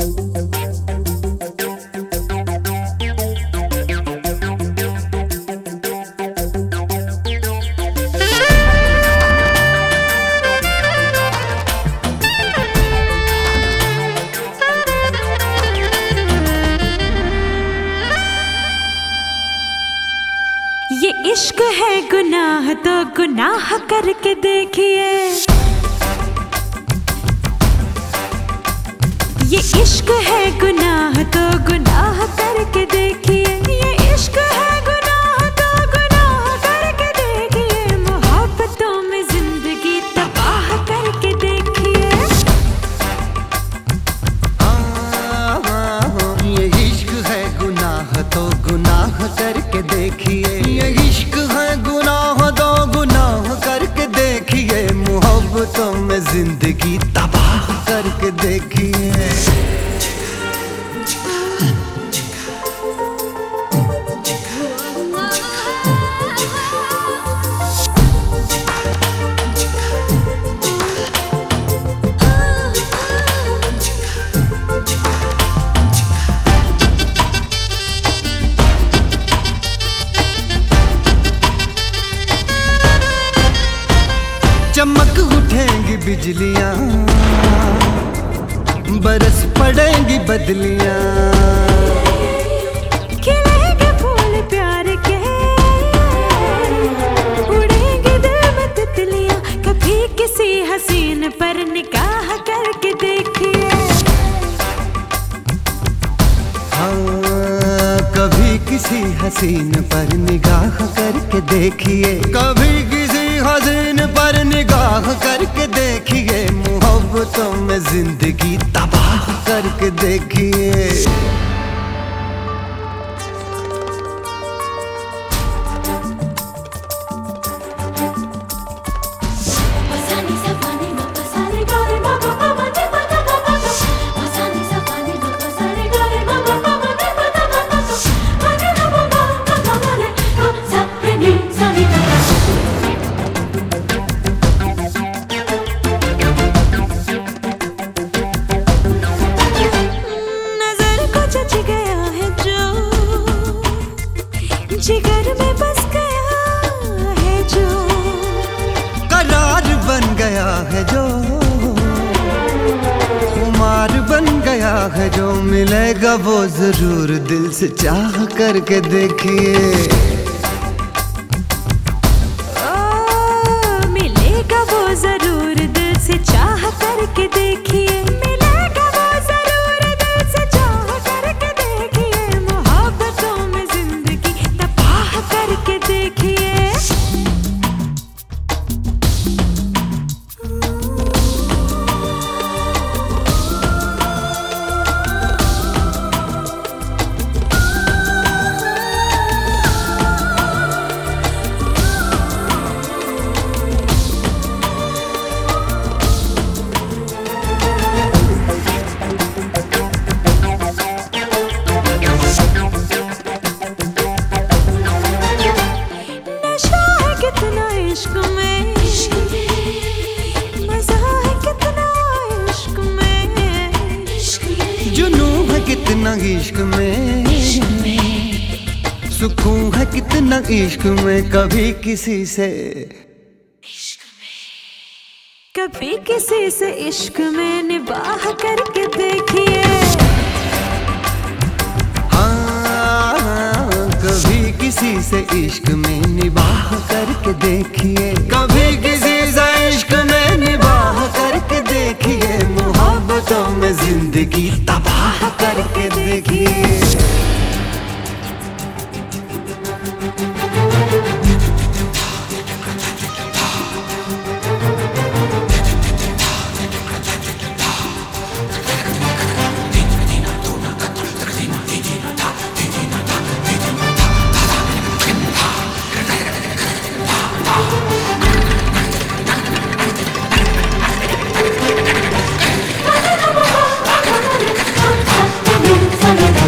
ये इश्क है गुनाह तो गुनाह करके देखिए। ये इश्क है गुनाह तो गुनाह करके देखिए। ये इश्क है गुनाह तो गुनाह करके देखिए। मोहब्बतों में जिंदगी तबाह करके देखिए। ये इश्क है गुनाह तो गुनाह करके देखिए। ये इश्क है गुनाह तो गुनाह करके देखिए। मोहब्बतों में जिंदगी तबाह करके देखिए। चमक उठेंगी बिजलियां, बरस पड़ेंगी बदलियां। खिलेंगे फूल प्यार के, उड़ेंगे दिल में तितलियां। कभी किसी हसीन पर निगाह करके देखिए। हाँ, कभी किसी हसीन पर निगाह करके देखिए। कभी किसी हसीन पर निगाह करके देखिए। मोहब्बतों में जिंदगी तबाह करके देखिए। जिगर में बस गया है जो, करार बन गया है जो, खुमार बन गया है जो। मिलेगा वो जरूर दिल से चाह करके देखिए। मिलेगा वो जरूर दिल से चाह करके देखिए। मिलेगा वो जरूर दिल से चाह करके देखिए। मोहब्बतों में जिंदगी तबाह करके देखिए। कितना इश्क में, मजा है कितना इश्क में। जुनू है कितना इश्क में, सुकून है कितना इश्क में। कभी किसी से कभी किसी से इश्क में निबाह करके देखिए। हाँ, कभी किसी से इश्क में निबाह करके देखिए। कभी किसी से इश्क में निबाह करके देखिए। मोहब्बतों में जिंदगी तबाह करके देखिए। Sunny